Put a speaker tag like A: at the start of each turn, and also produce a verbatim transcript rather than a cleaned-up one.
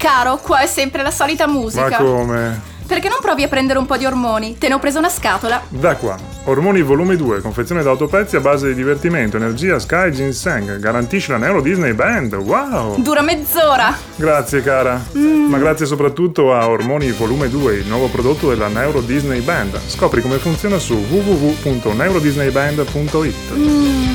A: Caro, qua è sempre la solita musica.
B: Ma come?
A: Perché non provi a prendere un po' di ormoni? Te ne ho preso una scatola.
B: Da qua. Ormoni volume due, confezione da autopezzi a base di divertimento, energia, Sky, ginseng. Garantisce la Neuro Disney Band. Wow!
A: Dura mezz'ora.
B: Grazie cara. Mm. Ma grazie soprattutto a Ormoni volume due, il nuovo prodotto della Neuro Disney Band. Scopri come funziona su w w w punto neurodisneyband punto i t.
A: Mm.